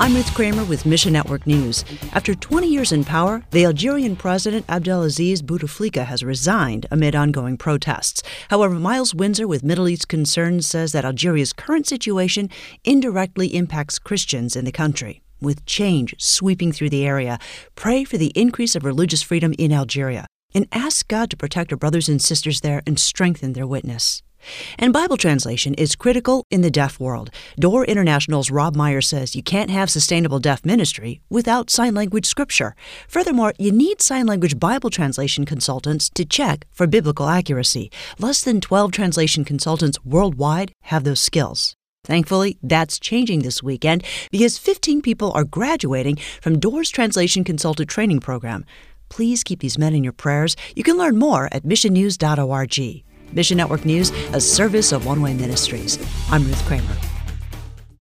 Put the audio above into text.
I'm Ruth Kramer with Mission Network News. After 20 years in power, the Algerian president Abdelaziz Bouteflika has resigned amid ongoing protests. However, Miles Windsor with Middle East Concerns says that Algeria's current situation indirectly impacts Christians in the country. With change sweeping through the area, pray for the increase of religious freedom in Algeria and ask God to protect our brothers and sisters there and strengthen their witness. And Bible translation is critical in the deaf world. Door International's Rob Meyer says you can't have sustainable deaf ministry without sign language scripture. Furthermore, you need sign language Bible translation consultants to check for biblical accuracy. Less than 12 translation consultants worldwide have those skills. Thankfully, that's changing this weekend because 15 people are graduating from Door's Translation Consultant Training Program. Please keep these men in your prayers. You can learn more at missionnews.org. Mission Network News, a service of One Way Ministries. I'm Ruth Kramer.